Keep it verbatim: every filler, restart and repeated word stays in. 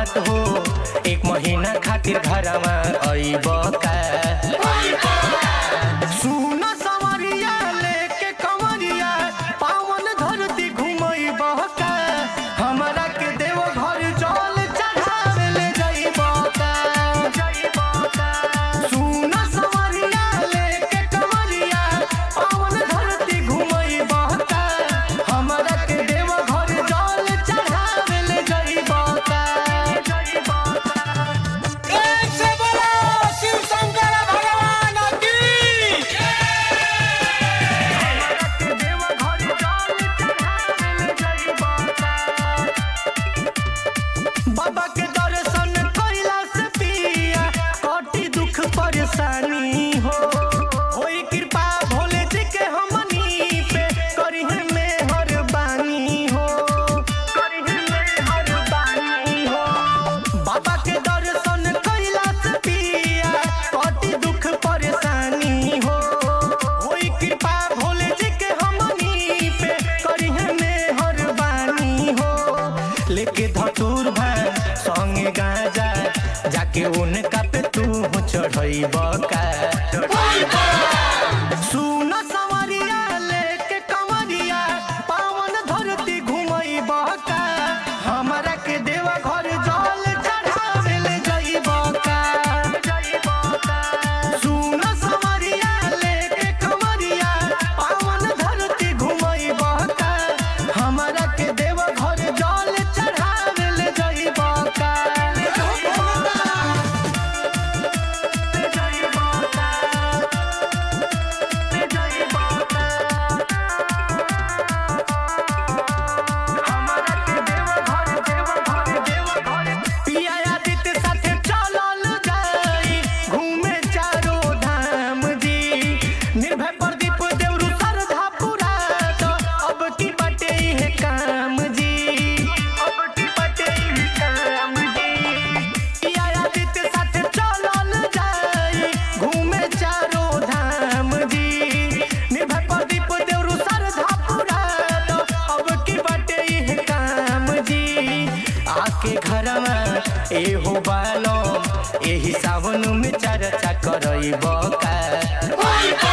बात हो एक महीना खातिर घरमा अइब का सुन सवरिया लेके कमरिया पावन धरती घुमइब का हमरा के देव घर जल चढ़ावे ले जाइब का सुन सवरिया लेके कमरिया पावन धरती घुमइब का हमरा के देव घर जल चढ़ावे ले जाइब का बाबा के दर्शन कइला से पिया कटी दुख परेशानी हो होई कृपा भोले जी के हमनी पे करिहे मेहरबानी हो करिहे मेहरबानी हो बाबा के दर्शन कइला से पिया कटी दुख परेशानी हो होई कृपा भोले जी के हमनी पे करिहे मेहरबानी हो लेके धतूर भाई संगे गाजा जाके उनका पे तू चढ़इब का सुन सवरिया लेके कमरिया पावन धरती घुमइब का हमरा के देव घर जल चढ़ावे ले जाइब का सुन सवरिया लेके कमरिया पावन धरती घुमइब का हमरा के देव घर जल चढ़ावे ले जाइब का पिया आदित्य साथे चलल जाई घूमे चारो धाम जी निर्भय प्रदीप देवरु श्रद्धा पूरा तो अब की बटे है काम जी अब की बटे है काम जी पिया आदित्य साथे चलल जाई घूमे चारो धाम जी निर्भय प्रदीप देवरु श्रद्धा पूरा तो अब की बटे है काम जी आके घरमा एहो बालो एही सावन में चर्चा करइब का